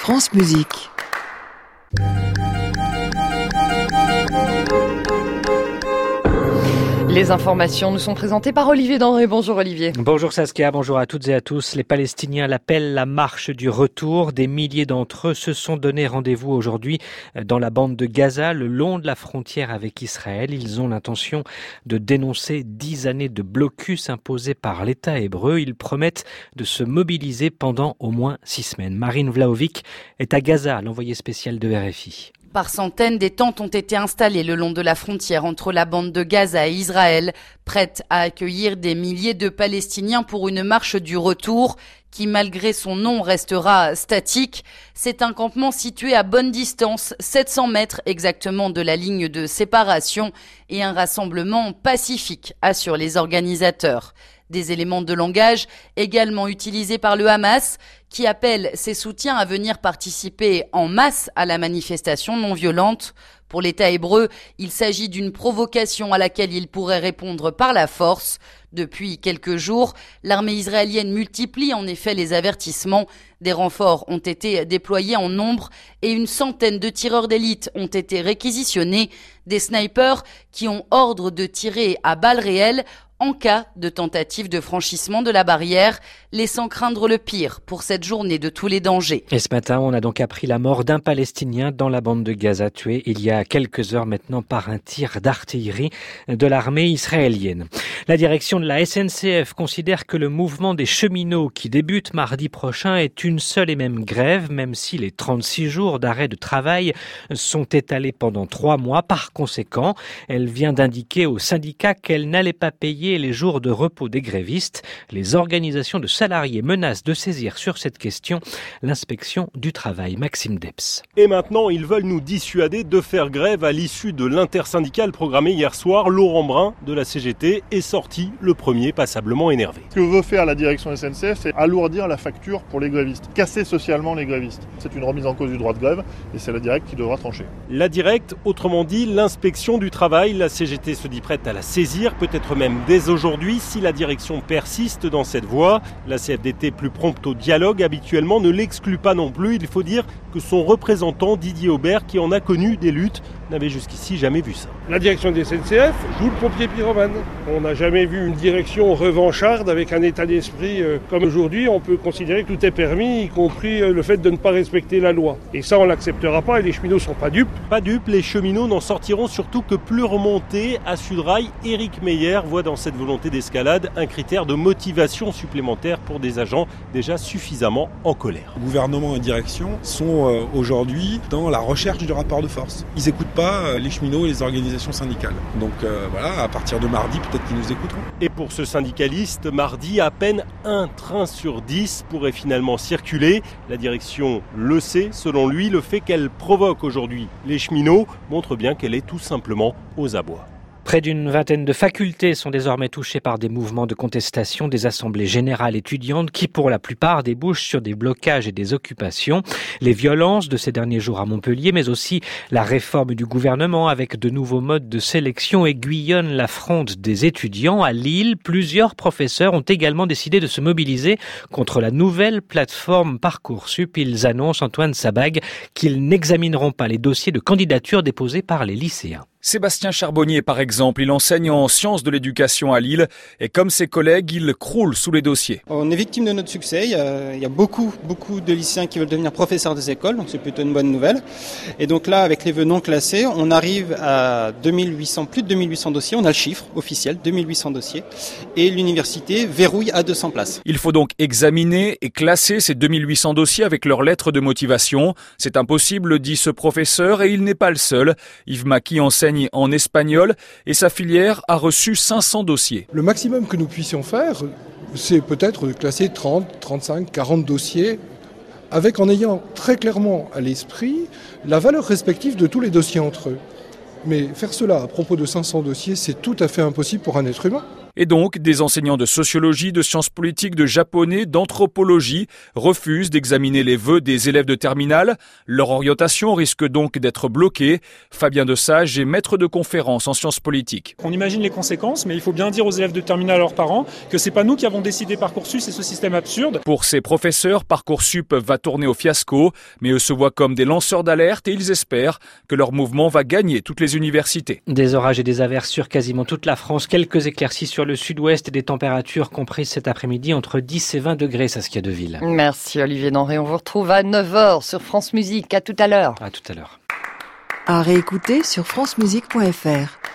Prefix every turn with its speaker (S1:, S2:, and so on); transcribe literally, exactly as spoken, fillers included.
S1: France Musique. Les informations nous sont présentées par Olivier Denré. Bonjour Olivier.
S2: Bonjour Saskia, bonjour à toutes et à tous. Les Palestiniens l'appellent la marche du retour. Des milliers d'entre eux se sont donné rendez-vous aujourd'hui dans la bande de Gaza, le long de la frontière avec Israël. Ils ont l'intention de dénoncer dix années de blocus imposés par l'État hébreu. Ils promettent de se mobiliser pendant au moins six semaines. Marine Vlahovic est à Gaza, l'envoyée spéciale de R F I.
S3: Par centaines, des tentes ont été installées le long de la frontière entre la bande de Gaza et Israël, prêtes à accueillir des milliers de Palestiniens pour une marche du retour qui, malgré son nom, restera statique. C'est un campement situé à bonne distance, sept cents mètres exactement de la ligne de séparation, et un rassemblement pacifique, assurent les organisateurs. Des éléments de langage également utilisés par le Hamas, qui appelle ses soutiens à venir participer en masse à la manifestation non violente. Pour l'État hébreu, il s'agit d'une provocation à laquelle il pourrait répondre par la force. Depuis quelques jours, l'armée israélienne multiplie en effet les avertissements. Des renforts ont été déployés en nombre et une centaine de tireurs d'élite ont été réquisitionnés. Des snipers qui ont ordre de tirer à balles réelles en cas de tentative de franchissement de la barrière, laissant craindre le pire pour cette journée de tous les dangers.
S2: Et ce matin, on a donc appris la mort d'un Palestinien dans la bande de Gaza, tué il y a quelques heures maintenant par un tir d'artillerie de l'armée israélienne. La direction de la S N C F considère que le mouvement des cheminots qui débute mardi prochain est une seule et même grève, même si les trente-six jours d'arrêt de travail sont étalés pendant trois mois. Par conséquent, elle vient d'indiquer aux syndicats qu'elle n'allait pas payer les jours de repos des grévistes. Les organisations de salariés menacent de saisir sur cette question l'inspection du travail. Maxime Debs.
S4: Et maintenant, ils veulent nous dissuader de faire grève à l'issue de l'intersyndicale programmée hier soir. Laurent Brun de la C G T est sorti le premier passablement énervé.
S5: Ce que veut faire la direction S N C F, c'est alourdir la facture pour les grévistes, casser socialement les grévistes. C'est une remise en cause du droit de grève et c'est la directe qui devra trancher.
S4: La directe, autrement dit l'inspection du travail, la C G T se dit prête à la saisir, peut-être même dès aujourd'hui si la direction persiste dans cette voie. La C F D T, plus prompte au dialogue habituellement, ne l'exclut pas non plus. Il faut dire que son représentant Didier Aubert, qui en a connu des luttes, n'avait jusqu'ici jamais vu ça.
S6: La direction des S N C F joue le pompier pyromane. On n'a jamais vu une direction revancharde avec un état d'esprit euh, comme aujourd'hui. On peut considérer que tout est permis, y compris euh, le fait de ne pas respecter la loi. Et ça, on ne l'acceptera pas et les cheminots ne sont pas dupes.
S4: Pas dupes, les cheminots n'en sortiront surtout que plus remontés. À Sudrail, Éric Meyer voit dans cette volonté d'escalade un critère de motivation supplémentaire pour des agents déjà suffisamment en colère.
S7: Le gouvernement et direction sont euh, aujourd'hui dans la recherche du rapport de force. Ils n'écoutent pas les cheminots et les organisations syndicales. Donc euh, voilà, à partir de mardi, peut-être qu'ils nous écouteront.
S4: Et pour ce syndicaliste, mardi, à peine un train sur dix pourrait finalement circuler. La direction le sait. Selon lui, le fait qu'elle provoque aujourd'hui les cheminots montre bien qu'elle est tout simplement aux abois.
S2: Près d'une vingtaine de facultés sont désormais touchées par des mouvements de contestation des assemblées générales étudiantes qui, pour la plupart, débouchent sur des blocages et des occupations. Les violences de ces derniers jours à Montpellier, mais aussi la réforme du gouvernement avec de nouveaux modes de sélection aiguillonnent la fronde des étudiants. À Lille, plusieurs professeurs ont également décidé de se mobiliser contre la nouvelle plateforme Parcoursup. Ils annoncent, Antoine Sabag, qu'ils n'examineront pas les dossiers de candidature déposés par les lycéens.
S8: Sébastien Charbonnier, par exemple, il enseigne en sciences de l'éducation à Lille et comme ses collègues, il croule sous les dossiers.
S9: On est victime de notre succès. Il y a, il y a beaucoup, beaucoup de lycéens qui veulent devenir professeurs des écoles, donc c'est plutôt une bonne nouvelle. Et donc là, avec les vœux non classés, on arrive à deux mille huit cents, plus de deux mille huit cents dossiers. On a le chiffre officiel, deux mille huit cents dossiers. Et l'université verrouille à deux cents places.
S8: Il faut donc examiner et classer ces deux mille huit cents dossiers avec leur lettre de motivation. C'est impossible, dit ce professeur, et il n'est pas le seul. Yves Maki enseigne en espagnol et sa filière a reçu cinq cents dossiers.
S10: Le maximum que nous puissions faire, c'est peut-être de classer trente, trente-cinq, quarante dossiers avec en ayant très clairement à l'esprit la valeur respective de tous les dossiers entre eux. Mais faire cela à propos de cinq cents dossiers, c'est tout à fait impossible pour un être humain.
S8: Et donc, des enseignants de sociologie, de sciences politiques, de japonais, d'anthropologie refusent d'examiner les vœux des élèves de terminale. Leur orientation risque donc d'être bloquée. Fabien Desage est maître de conférence en sciences politiques.
S11: On imagine les conséquences, mais il faut bien dire aux élèves de terminale et à leurs parents que c'est pas nous qui avons décidé Parcoursup, c'est ce système absurde.
S8: Pour ces professeurs, Parcoursup va tourner au fiasco, mais eux se voient comme des lanceurs d'alerte et ils espèrent que leur mouvement va gagner toutes les universités.
S2: Des orages et des averses sur quasiment toute la France, quelques éclaircies sur le sud-ouest et des températures comprises cet après-midi entre dix et vingt degrés, Saskia Deville.
S1: Merci Olivier Denré, on vous retrouve à neuf heures sur France Musique. À tout à l'heure.
S2: À tout à l'heure.
S12: À réécouter sur francemusique point f r.